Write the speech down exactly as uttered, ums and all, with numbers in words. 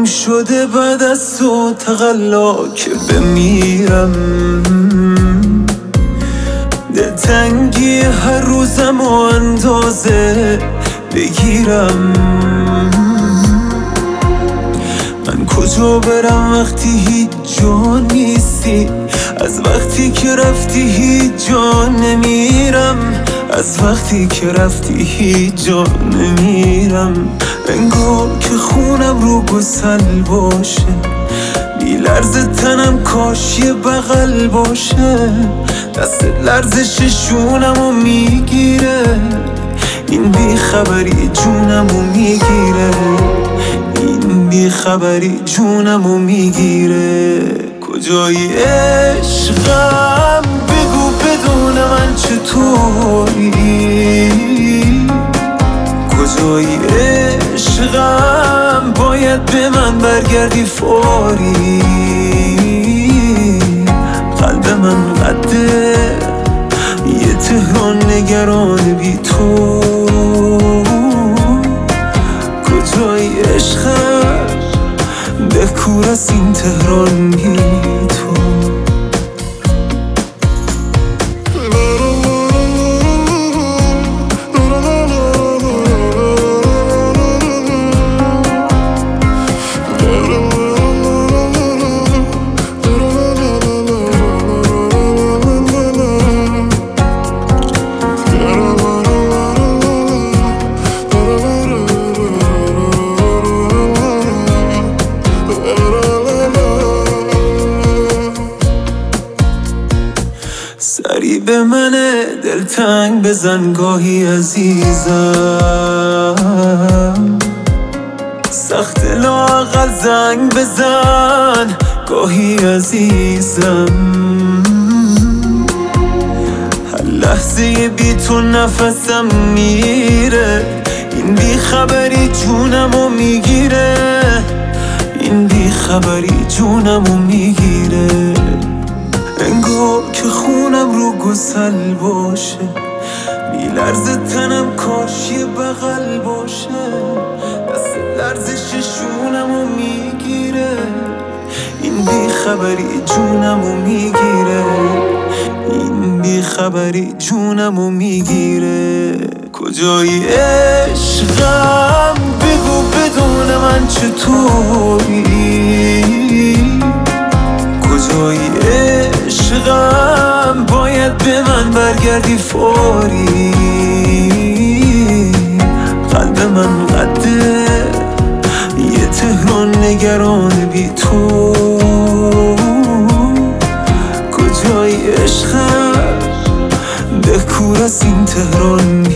شده بعد از تو تقلا که بمیرم. دلتنگی هر روزم و اندازه بگیرم. من کجا برم وقتی هیچ جا نیستی؟ از وقتی که رفتی هیچ جا نمیرم. از وقتی که رفتی هیچ جا نمیرم. انگار که خونم رو گسل باشه، بی لرز تنم کاش یه بغل باشه. دست لرزش شونمو میگیره، این بی خبری جونمو میگیره. این بی خبری جونمو میگیره. کجایی عشقم بگو بدون من چطوری؟ کجایی عشقم باید به من برگردی فوری؟ قلب من قده یه تهران نگران بی تو. کجایی عشقم دکور از این تهران بی تو. سری به من دلتنگ بزن گاهی عزیزم. سخت لااقل زنگ بزن گاهی عزیزم. هر لحظه بی تو نفسم میره، این بی خبری جونمو میگیره. این بی خبری جونمو میگیره. انگار که خونم رو گسل باشه، بی لرز تنم کاش یه بغل باشه. دست لرزش شونمو میگیره، این بی خبری جونمو میگیره. این بی خبری جونمو میگیره. کجایی عشقم بگو بدون من چطوری؟ کجایی عشقم باید به من برگردی فوری؟ قلب من قده یه تهران نگران بی تو. کجایی عشقم دکور از این تهران